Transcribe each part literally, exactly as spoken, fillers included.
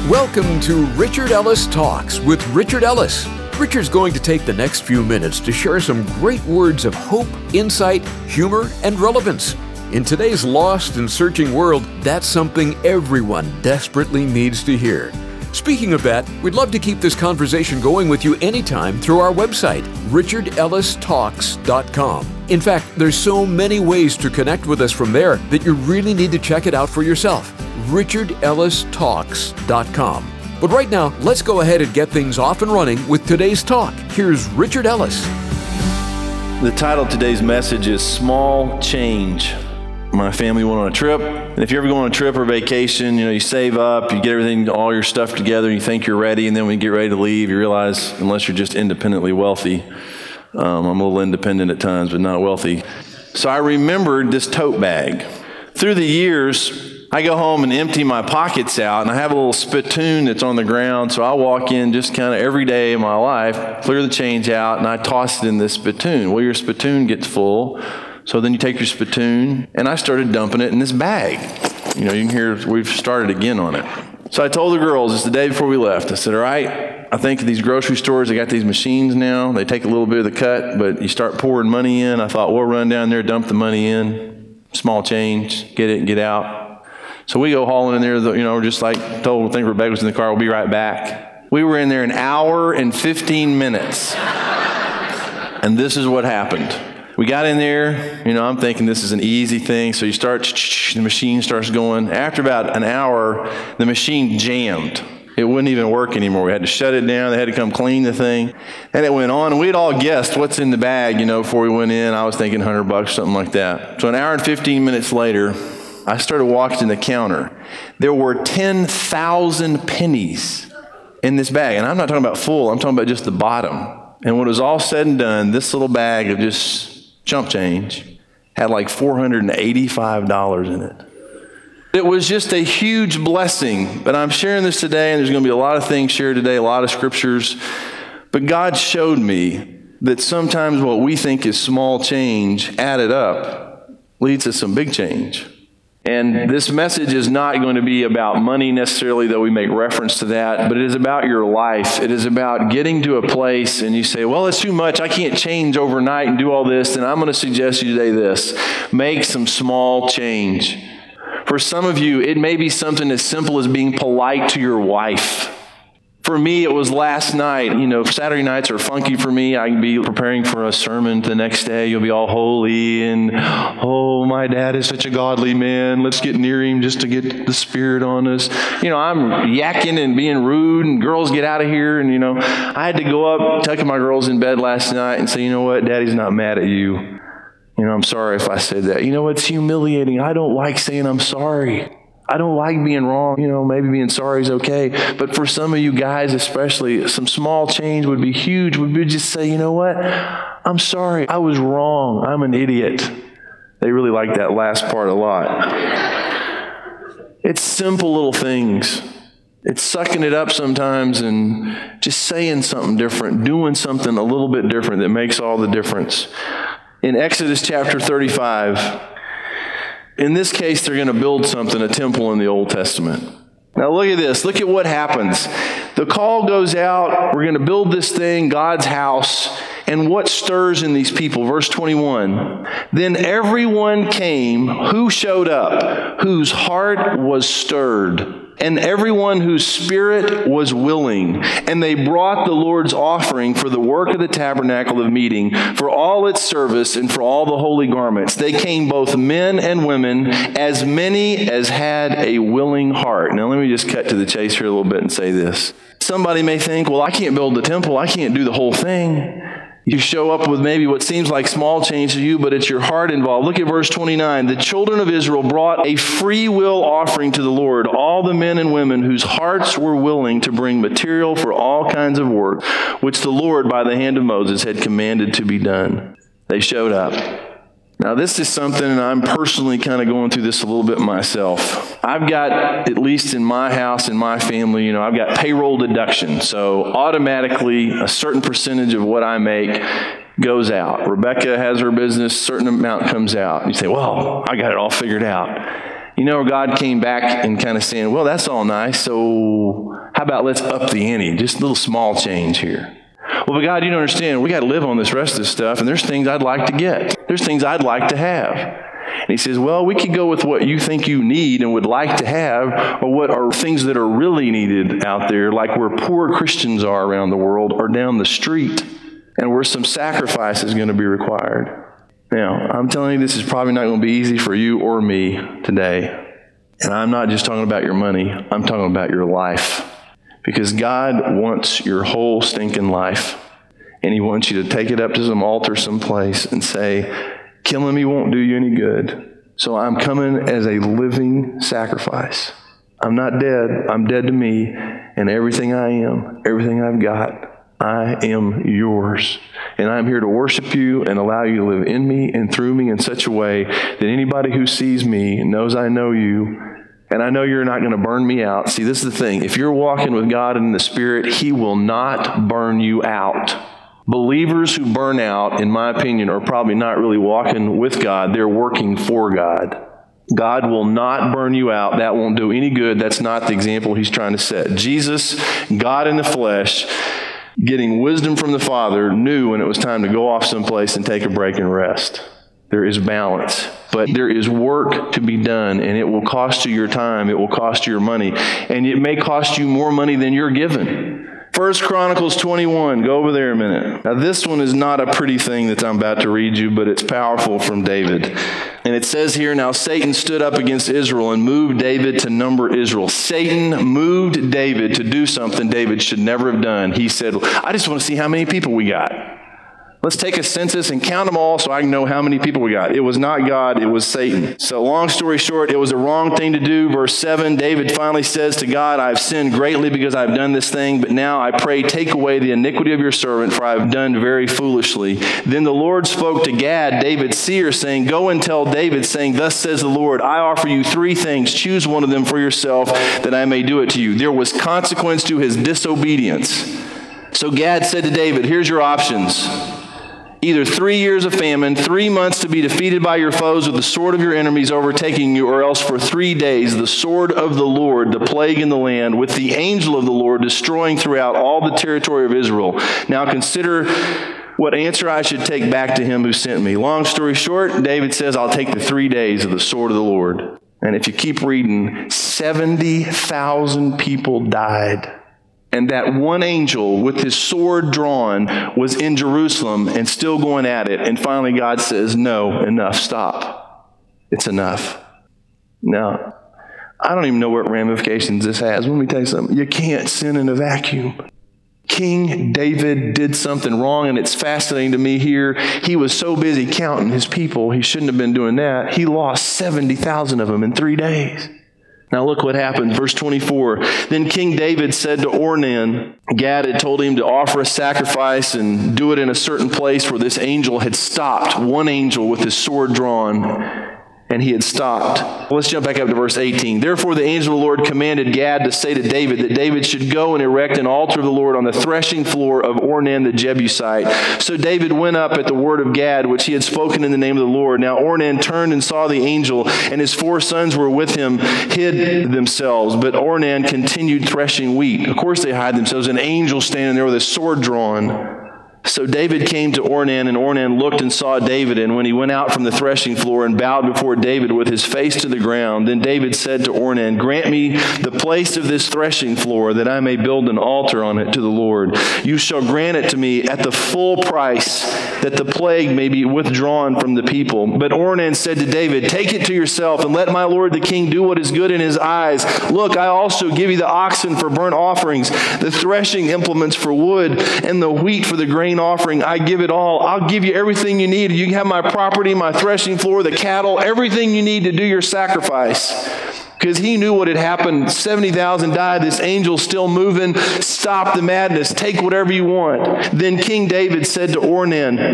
Welcome to Richard Ellis Talks with Richard Ellis. Richard's going to take the next few minutes to share some great words of hope, insight, humor, and relevance. In today's lost and searching world, that's something everyone desperately needs to hear. Speaking of that, we'd love to keep this conversation going with you anytime through our website, richard ellis talks dot com. In fact, there's so many ways to connect with us from there that you really need to check it out for yourself, richard ellis talks dot com. But right now, let's go ahead and get things off and running with today's talk. Here's Richard Ellis. The title of today's message is Small Change. My family went on a trip, and if you ever go on a trip or vacation, you know, you save up, you get everything, all your stuff together, and you think you're ready, and then when you get ready to leave, you realize, unless you're just independently wealthy, um, I'm a little independent at times, but not wealthy. So I remembered this tote bag. Through the years, I go home and empty my pockets out, and I have a little spittoon that's on the ground, so I walk in just kind of every day of my life, clear the change out, and I toss it in this spittoon. Well, your spittoon gets full. So then you take your spittoon, and I started dumping it in this bag. You know, you can hear we've started again on it. So I told the girls, it's the day before we left. I said, all right, I think at these grocery stores, they got these machines now. They take a little bit of the cut, but you start pouring money in. I thought, we'll run down there, dump the money in, small change, get it and get out. So we go hauling in there, you know, just like told, I think Rebecca was in the car, we'll be right back. We were in there an hour and fifteen minutes. And this is what happened. We got in there, you know, I'm thinking this is an easy thing. So you start, the machine starts going. After about an hour, the machine jammed. It wouldn't even work anymore. We had to shut it down. They had to come clean the thing. And it went on. And we'd all guessed what's in the bag, you know, before we went in. I was thinking one hundred bucks, something like that. So an hour and fifteen minutes later, I started walking the counter. There were ten thousand pennies in this bag. And I'm not talking about full. I'm talking about just the bottom. And when it was all said and done, this little bag of just chump change had like four hundred eighty-five dollars in it. It was just a huge blessing. But I'm sharing this today, and there's going to be a lot of things shared today, a lot of scriptures. But God showed me that sometimes what we think is small change added up leads to some big change. And this message is not going to be about money necessarily, though we make reference to that, but it is about your life. It is about getting to a place and you say, well, it's too much. I can't change overnight and do all this. And I'm going to suggest you today this. Make some small change. For some of you, it may be something as simple as being polite to your wife. For me, it was last night. You know, Saturday nights are funky for me. I can be preparing for a sermon the next day. You'll be all holy and, oh, my dad is such a godly man. Let's get near him just to get the Spirit on us. You know, I'm yakking and being rude, and girls get out of here. And, you know, I had to go up, tucking my girls in bed last night and say, you know what, Daddy's not mad at you. You know, I'm sorry if I said that. You know, it's humiliating. I don't like saying I'm sorry. I don't like being wrong. You know, maybe being sorry is okay. But for some of you guys especially, some small change would be huge. Would be just say, you know what? I'm sorry. I was wrong. I'm an idiot. They really like that last part a lot. It's simple little things. It's sucking it up sometimes and just saying something different, doing something a little bit different that makes all the difference. In Exodus chapter thirty-five, in this case, they're going to build something, a temple in the Old Testament. Now look at this. Look at what happens. The call goes out. We're going to build this thing, God's house. And what stirs in these people? Verse twenty-one. Then everyone came who showed up, whose heart was stirred, and everyone whose spirit was willing. And they brought the Lord's offering for the work of the tabernacle of meeting, for all its service, and for all the holy garments. They came both men and women, as many as had a willing heart. Now let me just cut to the chase here a little bit and say this. Somebody may think, well, I can't build the temple. I can't do the whole thing. You show up with maybe what seems like small change to you, but it's your heart involved. Look at verse twenty-nine. The children of Israel brought a free will offering to the Lord, all the men and women whose hearts were willing to bring material for all kinds of work, which the Lord by the hand of Moses had commanded to be done. They showed up. Now this is something, and I'm personally kind of going through this a little bit myself. I've got, at least in my house, in my family, you know, I've got payroll deduction. So automatically a certain percentage of what I make goes out. Rebecca has her business, certain amount comes out. You say, well, I got it all figured out. You know, God came back and kind of saying, well, that's all nice, so how about let's up the ante, just a little small change here. Well, but God, you don't understand, we got to live on this rest of this stuff, and there's things I'd like to get. There's things I'd like to have. And he says, well, we could go with what you think you need and would like to have, or what are things that are really needed out there, like where poor Christians are around the world, or down the street, and where some sacrifice is going to be required. Now, I'm telling you, this is probably not going to be easy for you or me today. And I'm not just talking about your money. I'm talking about your life. Because God wants your whole stinking life. And he wants you to take it up to some altar someplace and say, killing me won't do you any good. So I'm coming as a living sacrifice. I'm not dead. I'm dead to me. And everything I am, everything I've got, I am yours. And I'm here to worship you and allow you to live in me and through me in such a way that anybody who sees me knows I know you, and I know you're not going to burn me out. See, this is the thing. If you're walking with God in the Spirit, he will not burn you out. Believers who burn out, in my opinion, are probably not really walking with God. They're working for God. God will not burn you out. That won't do any good. That's not the example he's trying to set. Jesus, God in the flesh, getting wisdom from the Father, knew when it was time to go off someplace and take a break and rest. There is balance. But there is work to be done, and it will cost you your time. It will cost you your money. And it may cost you more money than you're given. First Chronicles twenty-one. Go over there a minute. Now, this one is not a pretty thing that I'm about to read you, but it's powerful from David. And it says here, now Satan stood up against Israel and moved David to number Israel. Satan moved David to do something David should never have done. He said, I just want to see how many people we got. Let's take a census and count them all so I can know how many people we got. It was not God, it was Satan. So long story short, it was the wrong thing to do. Verse seven, David finally says to God, I've sinned greatly because I've done this thing, but now I pray take away the iniquity of your servant, for I've done very foolishly. Then the Lord spoke to Gad, David's seer, saying, go and tell David, saying, thus says the Lord, I offer you three things. Choose one of them for yourself, that I may do it to you. There was consequence to his disobedience. So Gad said to David, here's your options. Either three years of famine, three months to be defeated by your foes with the sword of your enemies overtaking you, or else for three days the sword of the Lord, the plague in the land, with the angel of the Lord destroying throughout all the territory of Israel. Now consider what answer I should take back to him who sent me. Long story short, David says, I'll take the three days of the sword of the Lord. And if you keep reading, seventy thousand people died. And that one angel with his sword drawn was in Jerusalem and still going at it. And finally God says, no, enough, stop. It's enough. Now, I don't even know what ramifications this has. Let me tell you something. You can't sin in a vacuum. King David did something wrong, and it's fascinating to me here. He was so busy counting his people, he shouldn't have been doing that. He lost seventy thousand of them in three days. Now look what happened. Verse twenty-four. Then King David said to Ornan, Gad had told him to offer a sacrifice and do it in a certain place where this angel had stopped. One angel with his sword drawn. And he had stopped. Let's jump back up to verse eighteen. Therefore the angel of the Lord commanded Gad to say to David that David should go and erect an altar of the Lord on the threshing floor of Ornan the Jebusite. So David went up at the word of Gad, which he had spoken in the name of the Lord. Now Ornan turned and saw the angel, and his four sons were with him, hid themselves. But Ornan continued threshing wheat. Of course they hide themselves. An angel standing there with a sword drawn. So David came to Ornan, and Ornan looked and saw David. And when he went out from the threshing floor and bowed before David with his face to the ground, then David said to Ornan, grant me the place of this threshing floor, that I may build an altar on it to the Lord. You shall grant it to me at the full price, that the plague may be withdrawn from the people. But Ornan said to David, take it to yourself, and let my lord the king do what is good in his eyes. Look, I also give you the oxen for burnt offerings, the threshing implements for wood, and the wheat for the grain offering. I give it all. I'll give you everything you need. You can have my property, my threshing floor, the cattle, everything you need to do your sacrifice. Because he knew what had happened. seventy thousand died. This angel's still moving. Stop the madness. Take whatever you want. Then King David said to Ornan,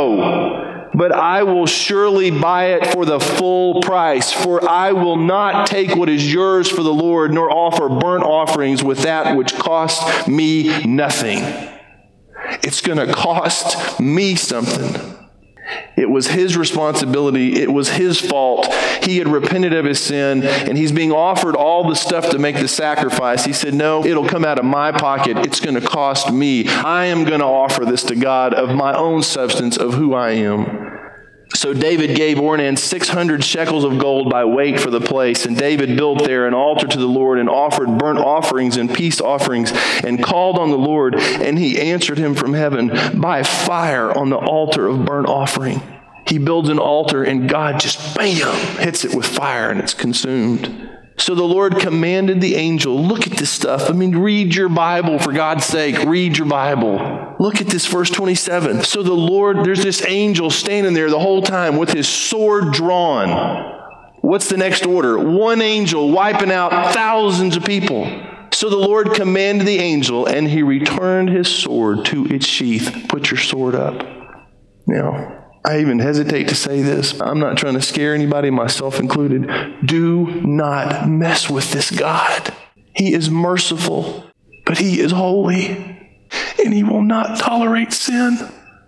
no, but I will surely buy it for the full price. For I will not take what is yours for the Lord, nor offer burnt offerings with that which costs me nothing. It's going to cost me something. It was his responsibility. It was his fault. He had repented of his sin, and he's being offered all the stuff to make the sacrifice. He said, no, it'll come out of my pocket. It's going to cost me. I am going to offer this to God of my own substance, of who I am. So David gave Ornan six hundred shekels of gold by weight for the place, and David built there an altar to the Lord and offered burnt offerings and peace offerings and called on the Lord, and he answered him from heaven by fire on the altar of burnt offering. He builds an altar and God just, bam, hits it with fire and it's consumed. So the Lord commanded the angel, look at this stuff. I mean, read your Bible, for God's sake. Read your Bible. Look at this, verse twenty-seven. So the Lord, there's this angel standing there the whole time with his sword drawn. What's the next order? One angel wiping out thousands of people. So the Lord commanded the angel, and he returned his sword to its sheath. Put your sword up. Now, I even hesitate to say this. I'm not trying to scare anybody, myself included. Do not mess with this God. He is merciful, but he is holy, and he will not tolerate sin.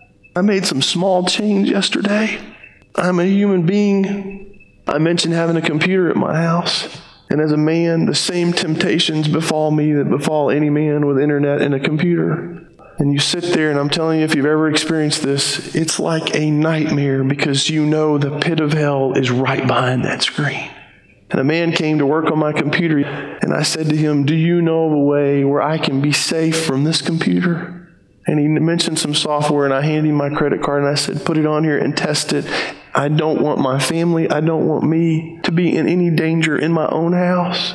I made some small change yesterday. I'm a human being. I mentioned having a computer at my house. And as a man, the same temptations befall me that befall any man with internet and a computer. And you sit there, and I'm telling you, if you've ever experienced this, it's like a nightmare because you know the pit of hell is right behind that screen. And a man came to work on my computer, and I said to him, do you know of a way where I can be safe from this computer? And he mentioned some software, and I handed him my credit card, and I said, put it on here and test it. I don't want my family, I don't want me to be in any danger in my own house.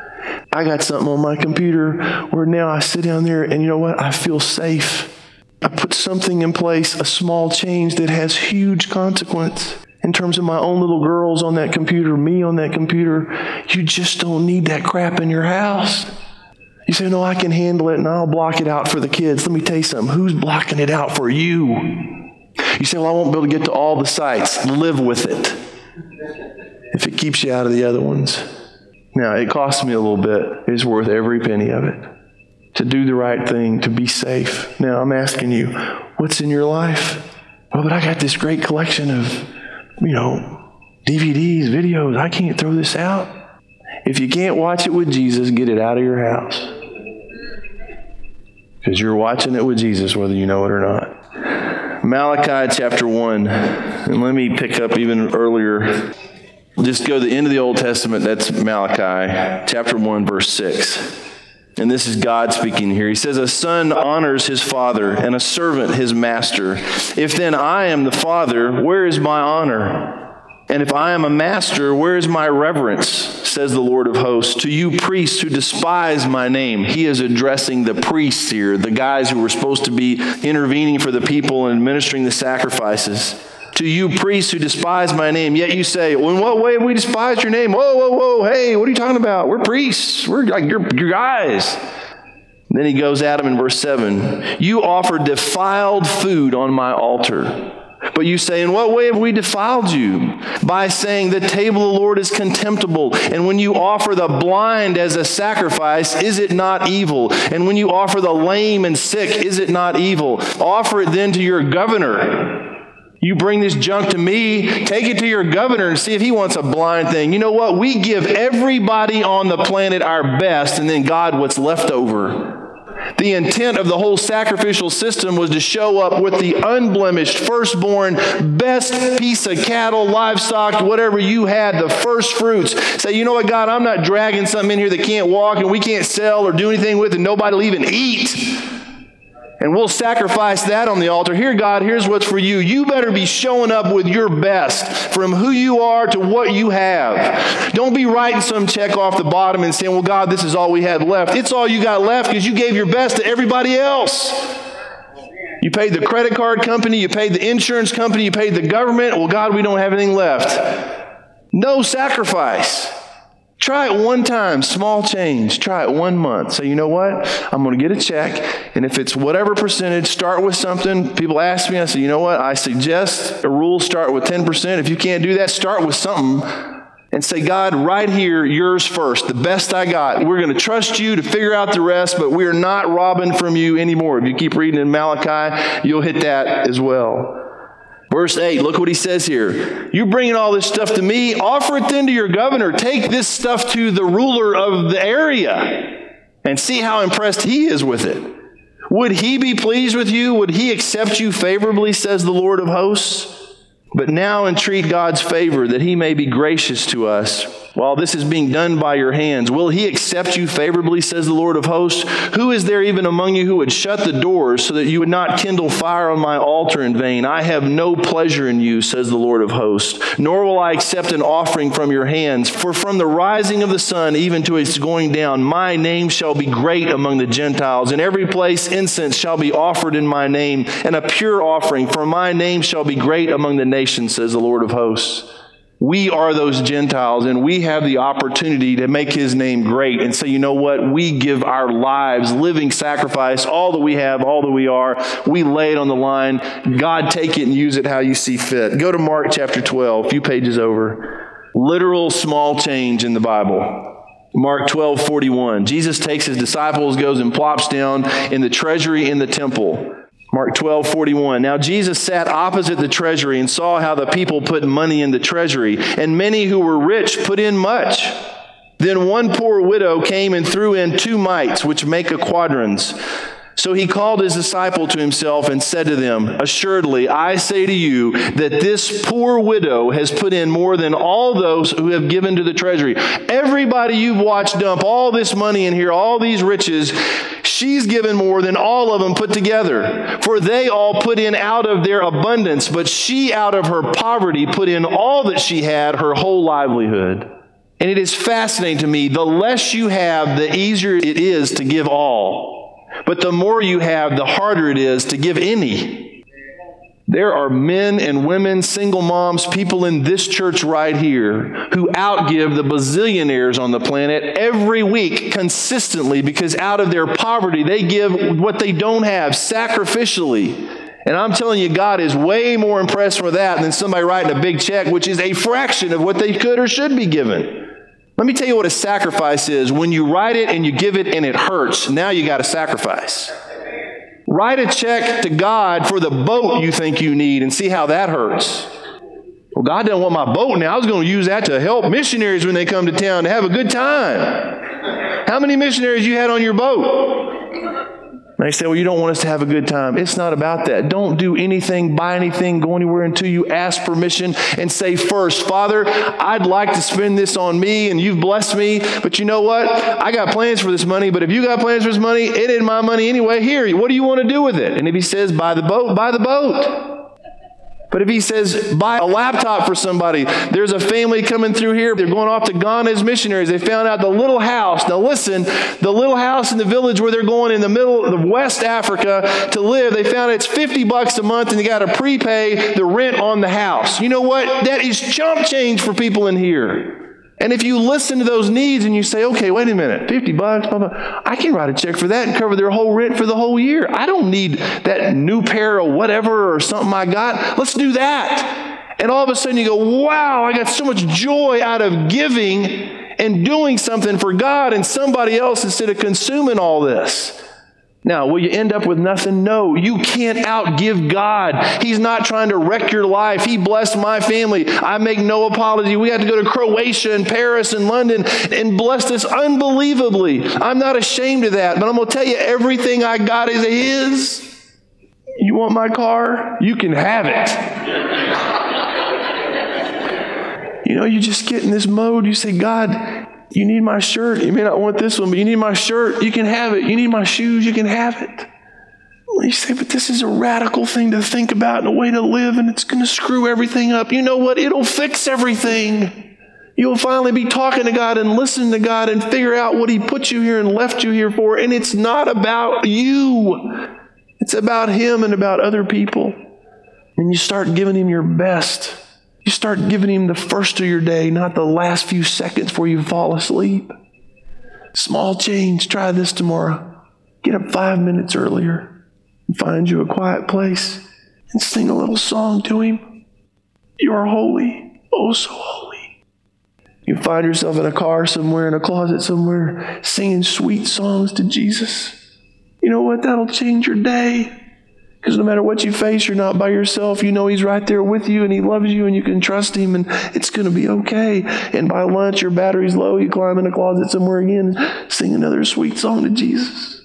I got something on my computer where now I sit down there and you know what? I feel safe. I put something in place, a small change that has huge consequence in terms of my own little girls on that computer, me on that computer. You just don't need that crap in your house. You say, no, I can handle it and I'll block it out for the kids. Let me tell you something. Who's blocking it out for you? You say, well, I won't be able to get to all the sites. Live with it if it keeps you out of the other ones. Now, it costs me a little bit. It's worth every penny of it. To do the right thing, to be safe. Now, I'm asking you, what's in your life? Well, but I got this great collection of, you know, D V Ds, videos. I can't throw this out. If you can't watch it with Jesus, get it out of your house. Because you're watching it with Jesus, whether you know it or not. Malachi chapter one. And let me pick up even earlier. Just go to the end of the Old Testament. That's Malachi chapter one, verse six. And this is God speaking here. He says, a son honors his father, and a servant his master. If then I am the father, where is my honor? And if I am a master, where is my reverence? Says the Lord of hosts. To you priests who despise my name. He is addressing the priests here, the guys who were supposed to be intervening for the people and administering the sacrifices. To you priests who despise my name, yet you say, well, in what way have we despised your name? Whoa, whoa, whoa, hey, what are you talking about? We're priests. We're like your, your guys. And then he goes at him in verse seven. You offer defiled food on my altar. But you say, in what way have we defiled you? By saying the table of the Lord is contemptible. And when you offer the blind as a sacrifice, is it not evil? And when you offer the lame and sick, is it not evil? Offer it then to your governor. You bring this junk to me, take it to your governor and see if he wants a blind thing. You know what? We give everybody on the planet our best, and then God what's left over. The intent of the whole sacrificial system was to show up with the unblemished, firstborn, best piece of cattle, livestock, whatever you had, the first fruits. Say, you know what, God, I'm not dragging something in here that can't walk and we can't sell or do anything with and nobody will even eat. And we'll sacrifice that on the altar. Here, God, here's what's for you. You better be showing up with your best from who you are to what you have. Don't be writing some check off the bottom and saying, well, God, this is all we have left. It's all you got left because you gave your best to everybody else. You paid the credit card company. You paid the insurance company. You paid the government. Well, God, we don't have anything left. No sacrifice. Try it one time, small change. Try it one month. Say, you know what? I'm going to get a check, and if it's whatever percentage, start with something. People ask me, I say, you know what? I suggest a rule, start with ten percent. If you can't do that, start with something and say, God, right here, yours first, the best I got. We're going to trust you to figure out the rest, but we are not robbing from you anymore. If you keep reading in Malachi, you'll hit that as well. Verse eight, look what he says here. You're bringing all this stuff to me. Offer it then to your governor. Take this stuff to the ruler of the area and see how impressed he is with it. Would he be pleased with you? Would he accept you favorably, says the Lord of hosts? But now entreat God's favor that he may be gracious to us while this is being done by your hands. Will he accept you favorably, says the Lord of hosts? Who is there even among you who would shut the doors so that you would not kindle fire on my altar in vain? I have no pleasure in you, says the Lord of hosts, nor will I accept an offering from your hands. For from the rising of the sun even to its going down, my name shall be great among the Gentiles. In every place incense shall be offered in my name, and a pure offering, for my name shall be great among the nations, says the Lord of hosts. We are those Gentiles, and we have the opportunity to make his name great. And say, you know what? We give our lives, living sacrifice, all that we have, all that we are. We lay it on the line. God, take it and use it how you see fit. Go to Mark chapter twelve, a few pages over. Literal small change in the Bible. Mark twelve forty-one. Jesus takes his disciples, goes and plops down in the treasury in the temple. Mark twelve forty-one. Now Jesus sat opposite the treasury and saw how the people put money in the treasury, and many who were rich put in much. Then one poor widow came and threw in two mites, which make a quadrans. So he called his disciple to himself and said to them, assuredly, I say to you that this poor widow has put in more than all those who have given to the treasury. Everybody you've watched dump all this money in here, all these riches, she's given more than all of them put together. For they all put in out of their abundance, but she out of her poverty put in all that she had, her whole livelihood. And it is fascinating to me, the less you have, the easier it is to give all. But the more you have, the harder it is to give any. There are men and women, single moms, people in this church right here who outgive the bazillionaires on the planet every week consistently because out of their poverty, they give what they don't have sacrificially. And I'm telling you, God is way more impressed with that than somebody writing a big check, which is a fraction of what they could or should be given. Let me tell you what a sacrifice is. When you write it and you give it and it hurts, now you got a sacrifice. Write a check to God for the boat you think you need and see how that hurts. Well, God doesn't want my boat now. I was going to use that to help missionaries when they come to town to have a good time. How many missionaries you had on your boat? They say, well, you don't want us to have a good time. It's not about that. Don't do anything, buy anything, go anywhere until you ask permission and say first, Father, I'd like to spend this on me and you've blessed me, but you know what? I got plans for this money, but if you got plans for this money, it ain't my money anyway. Here, what do you want to do with it? And if he says, buy the boat, buy the boat. But if he says, buy a laptop for somebody, there's a family coming through here. They're going off to Ghana as missionaries. They found out the little house. Now listen, the little house in the village where they're going in the middle of West Africa to live, they found it's fifty bucks a month and they got to prepay the rent on the house. You know what? That is chump change for people in here. And if you listen to those needs and you say, okay, wait a minute, fifty bucks, blah, blah, I can write a check for that and cover their whole rent for the whole year. I don't need that new pair of whatever or something I got. Let's do that. And all of a sudden you go, wow, I got so much joy out of giving and doing something for God and somebody else instead of consuming all this. Now, will you end up with nothing? No, you can't outgive God. He's not trying to wreck your life. He blessed my family. I make no apology. We had to go to Croatia and Paris and London and blessed us unbelievably. I'm not ashamed of that, but I'm going to tell you, everything I got is His. You want my car? You can have it. You know, you just get in this mode. You say, God, you need my shirt. You may not want this one, but you need my shirt. You can have it. You need my shoes. You can have it. You say, but this is a radical thing to think about and a way to live, and it's going to screw everything up. You know what? It'll fix everything. You'll finally be talking to God and listening to God and figure out what He put you here and left you here for. And it's not about you. It's about Him and about other people. And you start giving Him your best. You start giving Him the first of your day, not the last few seconds before you fall asleep. Small change. Try this tomorrow. Get up five minutes earlier and find you a quiet place and sing a little song to Him. You are holy, oh so holy. You find yourself in a car somewhere, in a closet somewhere, singing sweet songs to Jesus. You know what? That'll change your day. Because no matter what you face, you're not by yourself. You know He's right there with you, and He loves you, and you can trust Him, and it's going to be okay. And by lunch, your battery's low. You climb in a closet somewhere again and sing another sweet song to Jesus.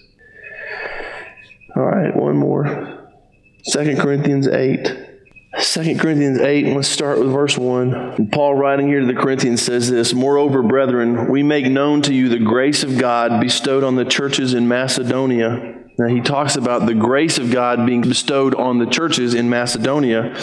All right, one more. Second Corinthians eight. Second Corinthians eight, and let's start with verse one. And Paul, writing here to the Corinthians, says this, "Moreover, brethren, we make known to you the grace of God bestowed on the churches in Macedonia." Now, he talks about the grace of God being bestowed on the churches in Macedonia,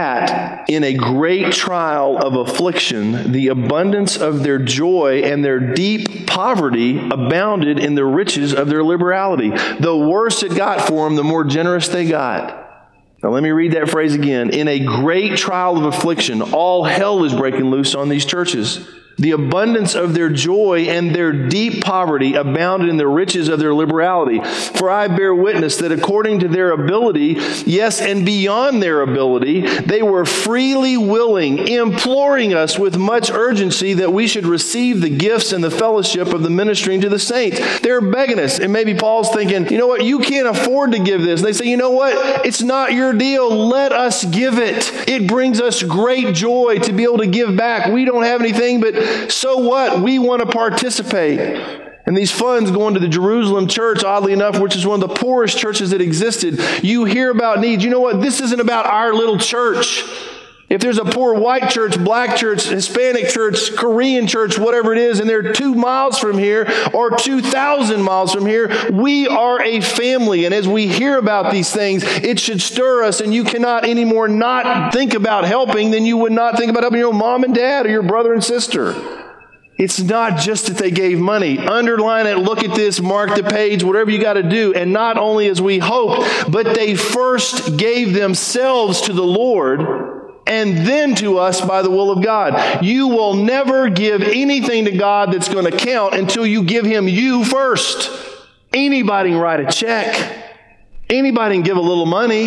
that in a great trial of affliction, the abundance of their joy and their deep poverty abounded in the riches of their liberality. The worse it got for them, the more generous they got. Now let me read that phrase again. In a great trial of affliction, all hell is breaking loose on these churches. The abundance of their joy and their deep poverty abounded in the riches of their liberality. For I bear witness that according to their ability, yes, and beyond their ability, they were freely willing, imploring us with much urgency that we should receive the gifts and the fellowship of the ministering to the saints. They're begging us. And maybe Paul's thinking, you know what, you can't afford to give this. And they say, you know what, it's not your deal. Let us give it. It brings us great joy to be able to give back. We don't have anything, but so what? We want to participate. And these funds going to the Jerusalem church, oddly enough, which is one of the poorest churches that existed. You hear about needs. You know what? This isn't about our little church. If there's a poor white church, black church, Hispanic church, Korean church, whatever it is, and they're two miles from here or two thousand miles from here, we are a family. And as we hear about these things, it should stir us, and you cannot anymore not think about helping than you would not think about helping your mom and dad or your brother and sister. It's not just that they gave money. Underline it, look at this, mark the page, whatever you got to do. And not only as we hoped, but they first gave themselves to the Lord and then to us by the will of God. You will never give anything to God that's going to count until you give Him you first. Anybody can write a check. Anybody can give a little money.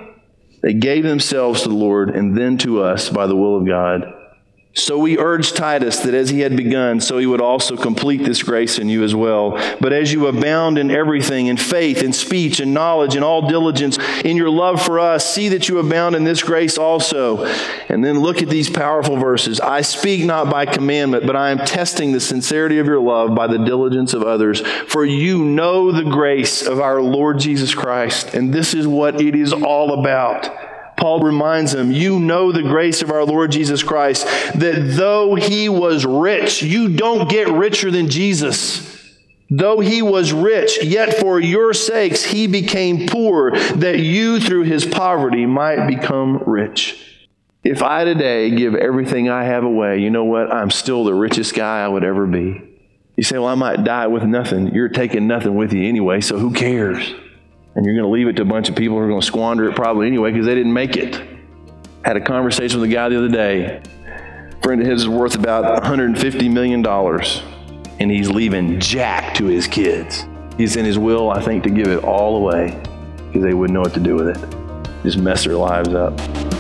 They gave themselves to the Lord and then to us by the will of God. So we urge Titus that as he had begun, so he would also complete this grace in you as well. But as you abound in everything, in faith, in speech, in knowledge, in all diligence, in your love for us, see that you abound in this grace also. And then look at these powerful verses. I speak not by commandment, but I am testing the sincerity of your love by the diligence of others. For you know the grace of our Lord Jesus Christ, and this is what it is all about. Paul reminds them, you know the grace of our Lord Jesus Christ, that though He was rich, you don't get richer than Jesus. Though He was rich, yet for your sakes He became poor, that you through His poverty might become rich. If I today give everything I have away, you know what? I'm still the richest guy I would ever be. You say, well, I might die with nothing. You're taking nothing with you anyway, so who cares? And you're going to leave it to a bunch of people who are going to squander it probably anyway because they didn't make it. Had a conversation with a guy the other day. A friend of his is worth about one hundred fifty million dollars, and he's leaving jack to his kids. He's in his will, I think, to give it all away because they wouldn't know what to do with it. Just mess their lives up.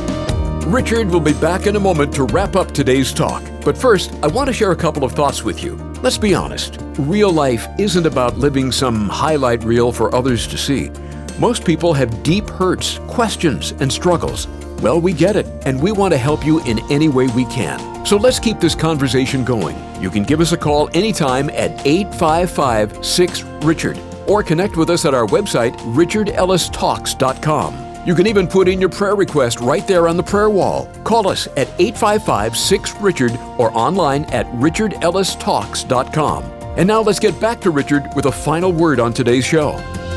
Richard will be back in a moment to wrap up today's talk. But first, I want to share a couple of thoughts with you. Let's be honest. Real life isn't about living some highlight reel for others to see. Most people have deep hurts, questions, and struggles. Well, we get it, and we want to help you in any way we can. So let's keep this conversation going. You can give us a call anytime at eight five five, six, Richard or connect with us at our website, richard ellis talks dot com. You can even put in your prayer request right there on the prayer wall. Call us at eight five five, six, Richard or online at richard ellis talks dot com. And now let's get back to Richard with a final word on today's show.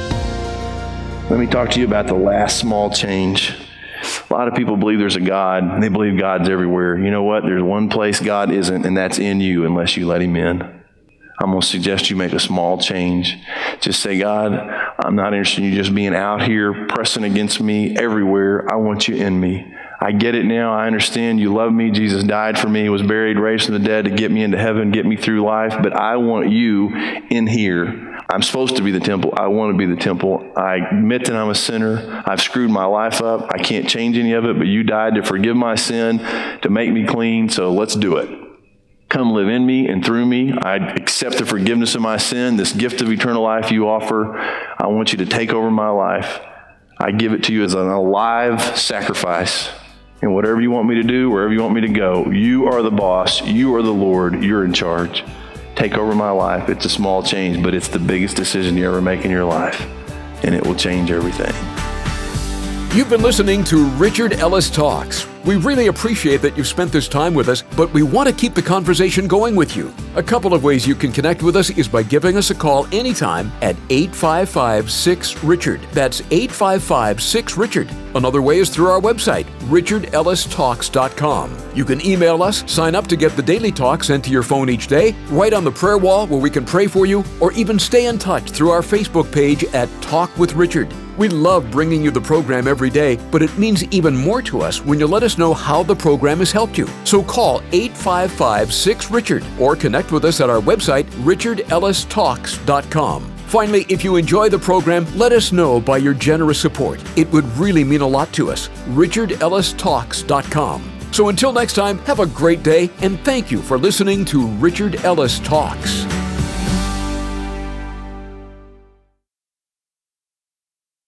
Let me talk to you about the last small change. A lot of people believe there's a God, and they believe God's everywhere. You know what? There's one place God isn't, and that's in you unless you let Him in. I'm going to suggest you make a small change. Just say, God, I'm not interested in you just being out here pressing against me everywhere. I want you in me. I get it now. I understand you love me. Jesus died for me, was buried, raised from the dead to get me into heaven, get me through life. But I want you in here. I'm supposed to be the temple. I want to be the temple. I admit that I'm a sinner. I've screwed my life up. I can't change any of it, but you died to forgive my sin, to make me clean. So let's do it. Come live in me and through me. I accept the forgiveness of my sin, this gift of eternal life you offer. I want you to take over my life. I give it to you as an alive sacrifice. And whatever you want me to do, wherever you want me to go, you are the boss. You are the Lord. You're in charge. Take over my life. It's a small change, but it's the biggest decision you ever make in your life. And it will change everything. You've been listening to Richard Ellis Talks. We really appreciate that you've spent this time with us, but we want to keep the conversation going with you. A couple of ways you can connect with us is by giving us a call anytime at eight five five, six, Richard. That's eight five five, six, Richard. Another way is through our website, richard ellis talks dot com. You can email us, sign up to get the daily talk sent to your phone each day, write on the prayer wall where we can pray for you, or even stay in touch through our Facebook page at Talk with Richard. We love bringing you the program every day, but it means even more to us when you let us know how the program has helped you. So call eight five five, six, Richard or connect with us at our website, richard ellis talks dot com. Finally, if you enjoy the program, let us know by your generous support. It would really mean a lot to us. richard ellis talks dot com. So until next time, have a great day, and thank you for listening to Richard Ellis Talks.